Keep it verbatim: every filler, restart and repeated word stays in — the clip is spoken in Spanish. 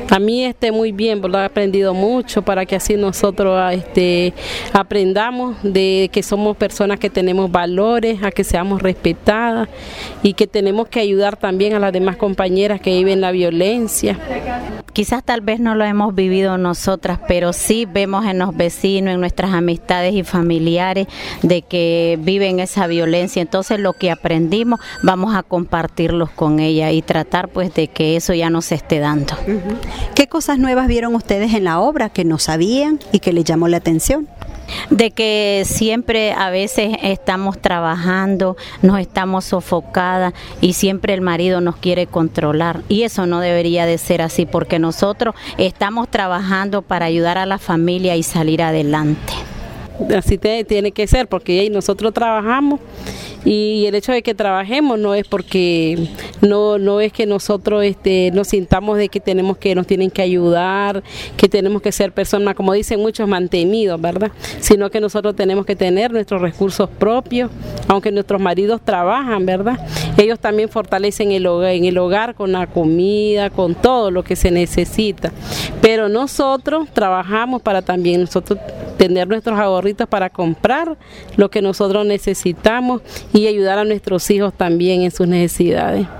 A mí este muy bien, ¿verdad? He aprendido mucho para que así nosotros este, aprendamos de que somos personas que tenemos valores, a que seamos respetadas y que tenemos que ayudar también a las demás compañeras que viven la violencia. Quizás tal vez no lo hemos vivido nosotras, pero sí vemos en los vecinos, en nuestras amistades y familiares de que viven esa violencia. Entonces lo que aprendimos vamos a compartirlos con ella y tratar pues de que eso ya no se esté dando. Uh-huh. ¿Qué cosas nuevas vieron ustedes en la obra que no sabían y que les llamó la atención? De que siempre a veces estamos trabajando, nos estamos sofocadas y siempre el marido nos quiere controlar y eso no debería de ser así porque nosotros estamos trabajando para ayudar a la familia y salir adelante. Así te, tiene que ser porque nosotros trabajamos y el hecho de que trabajemos no es porque no no es que nosotros este nos sintamos de que tenemos que nos tienen que ayudar, que tenemos que ser personas, como dicen muchos, mantenidos, ¿verdad? Sino que nosotros tenemos que tener nuestros recursos propios, aunque nuestros maridos trabajan, ¿verdad? Ellos también fortalecen el hogar, en el hogar con la comida, con todo lo que se necesita. Pero nosotros trabajamos para también nosotros tener nuestros ahorritos para comprar lo que nosotros necesitamos y ayudar a nuestros hijos también en sus necesidades.